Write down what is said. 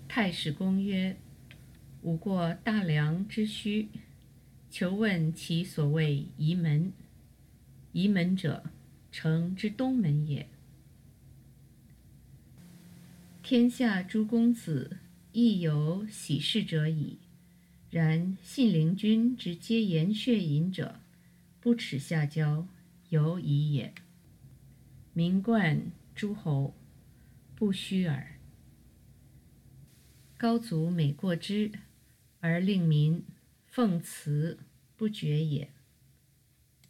太史公曰：吾过大梁之墟，求问其所谓仪门。仪门者，城之东门也。天下诸公子，亦有喜事者矣。然信陵君之皆言血饮者，不耻下交，犹疑也。名冠诸侯，不虚耳。高祖每过之，而令民奉祠不绝也。